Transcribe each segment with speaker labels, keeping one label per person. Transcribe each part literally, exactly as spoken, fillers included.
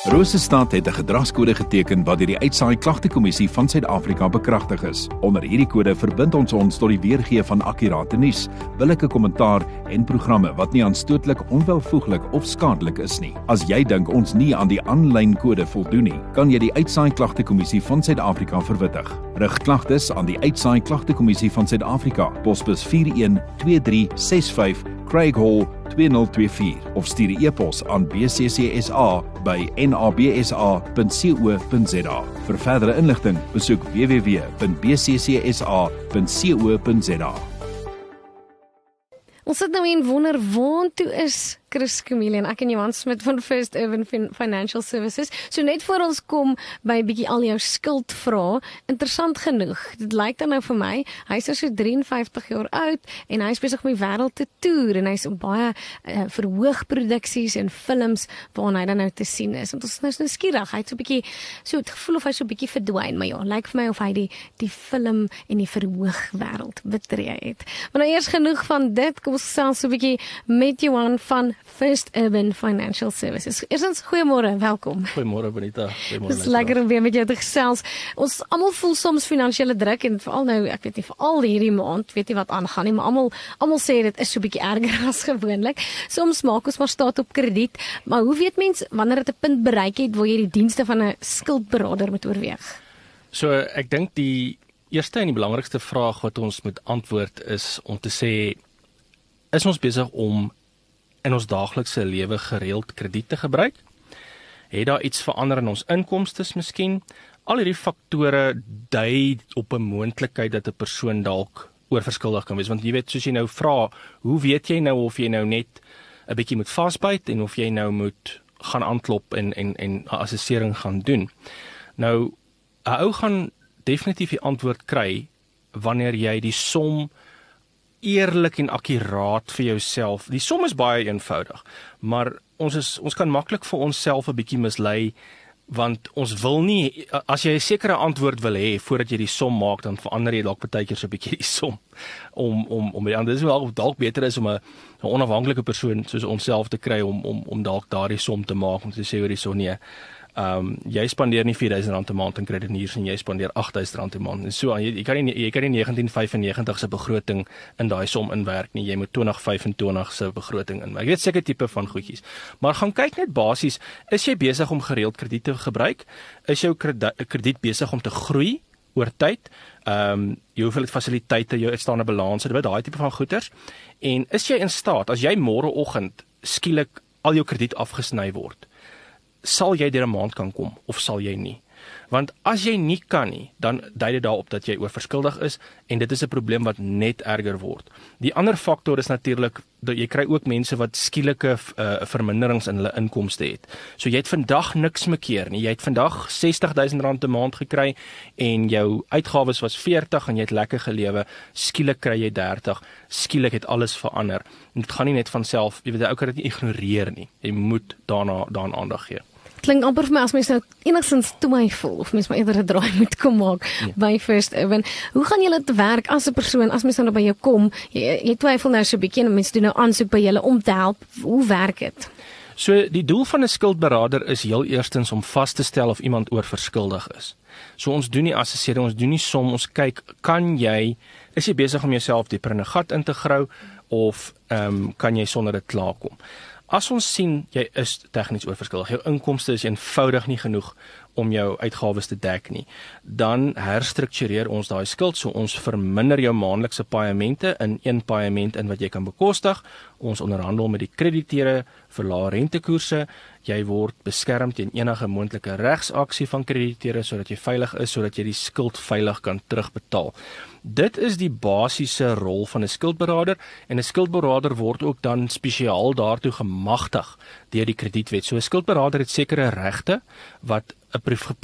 Speaker 1: Rosestad het 'n gedragskode geteken wat deur die Uitsaai Klagtekommissie van Suid-Afrika bekragtig is. Onder hierdie kode verbind ons ons tot die weergee van akkurate nuus, billike kommentaar en programme wat nie aanstootlik, onwelvoeglik of skadelik is nie. As jy dink ons nie aan die aanlyn kode voldoen nie, kan jy die Uitsaai Klagtekommissie van Suid-Afrika verwittig. Rig klagtes aan die Uitsaai Klagtekommissie van Suid-Afrika, posbus vier een twee drie ses vyf, Craig Hall twee nul twee vier of stuur 'n e-pos aan b c c s a by n a b s a punt co punt z a. Vir verdere inligting, besoek w w w punt b c c s a punt co punt z a.
Speaker 2: Ons sit nou en wonder, waartoe is Chris Camille en ek en Johan Smit van First Urban Financial Services. So net voor ons kom by 'n bietjie al jou skuldvrae, interessant genoeg, dit lyk dan nou vir my, hy is so drie en vyftig jaar oud en hy is besig om die wêreld te toer en hy's op baie uh, verhoogproduksies en films waarna hy dan nou te sien is. Want ons is nou so skieurig, hy het so 'n bietjie, so het gevoel of hy so 'n bietjie verdwyn, maar ja, lyk vir my of hy die, die film en die verhoogwêreld betree het. Maar nou eers genoeg van dit, kom ons gesels so 'n bietjie met Johan van First Urban Financial Services. Eerstens, goeiemôre, welkom.
Speaker 3: Goeiemôre Benita. Goeiemôre.
Speaker 2: Dit is lekker om weer met jou te gesels. Ons almal voel soms finansiële druk en veral nou, ek weet nie, veral hierdie maand, weet nie wat aangaan nie, maar almal almal sê dit is so 'n bietjie erger as gewoonlik. Soms maak ons maar staat op krediet, maar hoe weet mens wanneer dit 'n punt bereik het waar jy die dienste van 'n skuldberader moet oorweeg?
Speaker 3: So, ek dink die eerste en die belangrikste vraag wat ons moet antwoord is om te sê, is ons besig om in ons daaglikse lewe gereeld krediet te gebruik? Het daar iets verander in ons inkomstes miskien? Al hierdie faktore dui op 'n moontlikheid dat 'n persoon dalk oorverskuldig kan wees, want jy weet, soos jy nou vra, hoe weet jy nou of jy nou net 'n bietjie moet vasbyt en of jy nou moet gaan aanklop en en en assessering gaan doen? Nou, 'n ou gaan definitief die antwoord kry wanneer jy die som eerlik en akkuraat vir jouself. Die som is baie eenvoudig, maar ons is ons kan maklik vir onsself 'n bietjie mislei, want ons wil nie, as jy 'n sekere antwoord wil hê voordat jy die som maak, dan verander jy dalk partykeer so 'n bietjie die som om om om die ander. Dis wel dalk beter is om 'n 'n onafhanklike persoon soos onsself te kry om om om dalk daardie som te maak, om te sê oor die son nee. Um, jy spandeer nie vier duisend rand 'n maand in kredietniers en jy spandeer agt duisend rand 'n maand. En so jy, jy kan nie jy kan nie negentien vyfennegentig se begroting in daai som inwerk nie. Jy moet twintig vyfentwintig se begroting inwerk. Ek weet seker tipe van goedjies. Maar gaan kyk net basies, is jy besig om gereeld krediet te gebruik? Is jou krediet besig om te groei oor tyd? Ehm um, jou hoeveelheid fasiliteite, jou uitstaande balanse, dit daai tipe van goeders. En is jy in staat, as jy môreoggend skielik al jou krediet afgesny word, sal jy deur 'n maand kan kom, of sal jy nie? Want as jy nie kan nie, dan dui dit daarop dat jy oorverskuldig is, en dit is 'n probleem wat net erger word. Die ander faktor is natuurlik, dat jy kry ook mense wat skielike uh, verminderings in hulle inkomste het. So jy het vandag niks mekeer nie, jy het vandag sestig duisend rand 'n maand gekry, en jou uitgawes was veertig, en jy het lekker gelewe, skielik kry jy dertig, skielik het alles verander. En dit gaan nie net van self, jy weet, jy kan dit nie ignoreer nie, jy moet daarna daaraan aandag gee.
Speaker 2: Klink amper vir my as mens nou enigstens twyfel of mens maar eerder 'n draai moet kom maak ja. by First Urban. Hoe gaan julle te werk as 'n persoon, as mens nou by jou kom, jy, jy twyfel nou so 'n bietjie en mense doen nou aansoek by julle om te help, hoe werk dit?
Speaker 3: So die doel van 'n skuldberader is heel eerstens om vas te stel of iemand oorverskuldig is. So ons doen nie assessering, ons doen nie som, ons kyk, kan jy, is jy besig om jouself dieper in 'n gat in te grou, of um, kan jy sonder dit klaarkom? As ons sien, jy is tegnies oorverskuldig, jou inkomste is eenvoudig nie genoeg om jou uitgawes te dek nie, dan herstruktureer ons daai skuld, so ons verminder jou maandelikse paemente in een paement in wat jy kan bekostig, ons onderhandel met die krediteure vir lae rentekoerse, jy word beskerm teen enige moontlike regsaksie van krediteure, sodat jy veilig is, sodat jy die skuld veilig kan terugbetaal. Dit is die basiese rol van 'n skuldberader, en 'n skuldberader word ook dan spesiaal daartoe gemagtig deur die kredietwet. So 'n skuldberader het sekere regte wat 'n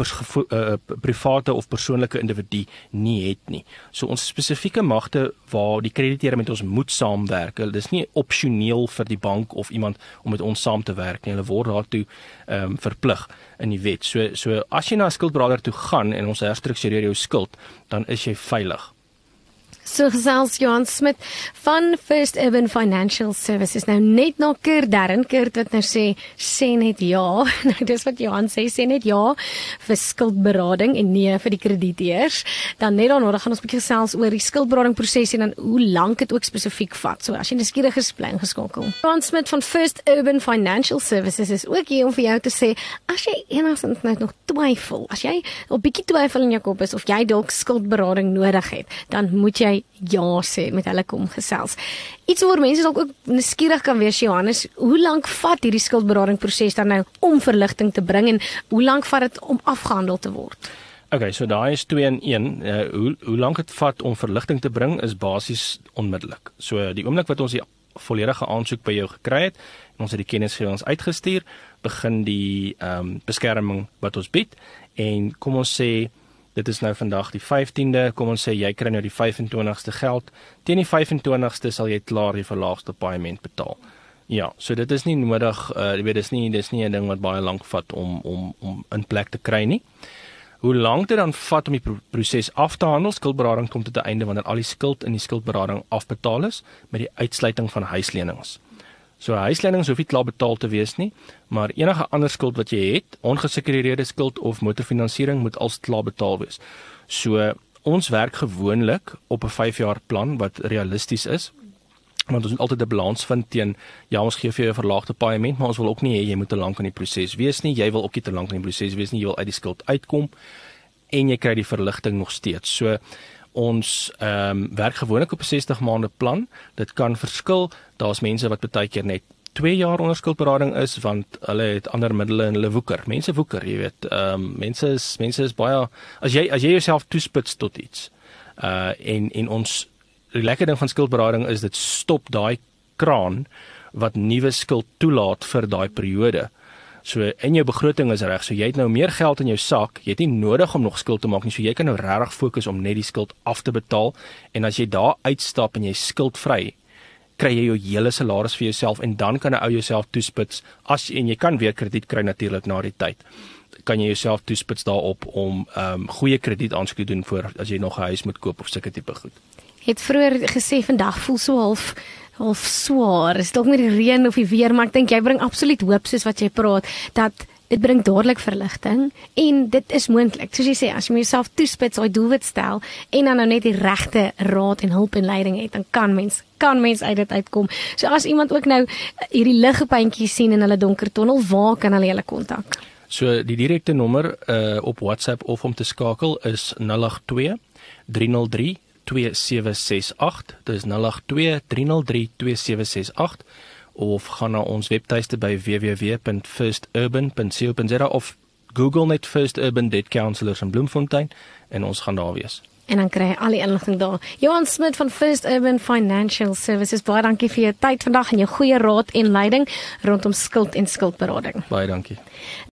Speaker 3: private of persoonlike individu nie het nie. So ons spesifieke magte waar die krediteure met ons moet saamwerk, dit is nie opsioneel vir die bank of iemand om met ons saam te werk nie, hulle word daartoe um, verplig in die wet. So, so as jy na 'n skuldberader toe gaan en ons herstruktureer jou skuld, dan is jy veilig.
Speaker 2: So gesels Johan Smit van First Urban Financial Services. Nou net na Kurt Darren, Kurt wat nou sê, sê net ja. Nou dis wat Johan sê, sê net ja vir skuldberading en nee vir die krediteers. Dan net daarna dan gaan ons 'n bietjie gesels oor die skuldberadingproses en dan hoe lank dit ook spesifiek vat. So as jy nuuskierig is, bly ingeskakel. Johan Smit van First Urban Financial Services is ook hier om vir jou te sê, as jy enigstens net nog twyfel, as jy 'n bietjie twyfel in jou kop is of jy dalk skuldberading nodig het, dan moet jy ja sê met hulle kom gesels. Iets waar mense dalk ook nuuskierig kan wees, Johannes, hoe lank vat hierdie skuldberadingproses dan nou om verligting te bring en hoe lank vat dit om afgehandel te word?
Speaker 3: Okay, so daai is twee in een. Uh, hoe hoe lank dit vat om verligting te bring is basies onmiddellik. So die oomblik wat ons die volledige aansoek by jou gekry het en ons het die kennisgewings uitgestuur, begin die ehm um, beskerming wat ons bied en kom ons sê dit is nou vandag die vyftiende, kom ons sê jy kry nou die vyf en twintigste geld, teen die vyf en twintigste sal jy klaar die verlaagde paaiement betaal. Ja, so dit is nie nodig, uh, jy weet dis nie dis nie 'n ding wat baie lank vat om om om in plek te kry nie. Hoe lank dit dan vat om die pro proses af te handel? Skuldberading kom tot 'n einde wanneer al die skuld in die skuldberading afbetaal is met die uitsluiting van huislenings. So huislenings hoef nie klaar betaal te wees nie, maar enige ander skuld wat jy het, ongesekureerde skuld of motorfinansiering moet als klaar betaal wees. So ons werk gewoonlik op 'n vyf jaar plan wat realisties is, want ons moet altyd 'n balans vind teen ja, ons gee vir jou 'n verlaagde paaiement, maar ons wil ook nie hê jy moet te lank in die proses wees nie. Jy wil ook nie te lank in die proses wees nie. Jy wil uit die skuld uitkom en jy kry die verligting nog steeds. So ons ehm um, werk gewoonlik op 'n sestig maande plan. Dit kan verskil. Daar's mense wat baie keer net twee jaar onder skuldberading is want hulle het ander middele en hulle woeker. Mense woeker, jy weet. Ehm um, mense is mense is baie as jy as jy jouself toespits tot iets. Uh en en ons die lekker ding van skuldberading is dit stop daai kraan wat nuwe skuld toelaat vir daai periode. So in jou begroting is reg, so jy het nou meer geld in jou sak, jy het nie nodig om nog skuld te maak nie, so jy kan nou regtig fokus om net die skuld af te betaal en as jy daar uitstap en jy skuldvry, kry jy jou hele salaris vir jouself en dan kan 'n ou jouself toespits as en jy kan weer krediet kry natuurlik na die tyd. Kan jy jouself toespits daarop om ehm um, goeie kredietaansoeke doen voor as jy nog 'n huis moet koop of sulke tipe goed.
Speaker 2: Het vroeër gesê vandag voel so half half swaar. Is dalk met die reën of die weer, maar ek dink jy bring absoluut hoop soos wat jy praat dat dit bring dadelik verligting en dit is moontlik. Soos jy sê, as jy jouself toespits, daai doelwit stel en dan nou net die regte raad en hulp en leiding het, dan kan mens kan mens uit dit uitkom. So as iemand ook nou hierdie ligpuntjies sien in hulle donker tonnel, waar kan hulle julle kontak?
Speaker 3: So die direkte nommer uh, op WhatsApp of om te skakel is nul agt twee drie nul drie twee sewe ses agt. Dit is nul agt twee drie nul drie twee sewe ses agt of gaan na ons webtuiste by w w w punt first urban punt co punt za of Google net First Urban Debt Counselors in Bloemfontein en ons gaan daar wees.
Speaker 2: En dan kry jy al die inligting daar. Johan Smit van First Urban Financial Services, baie dankie vir jou tyd vandag en jou goeie raad en leiding rondom skuld en skuldberading.
Speaker 3: Baie dankie.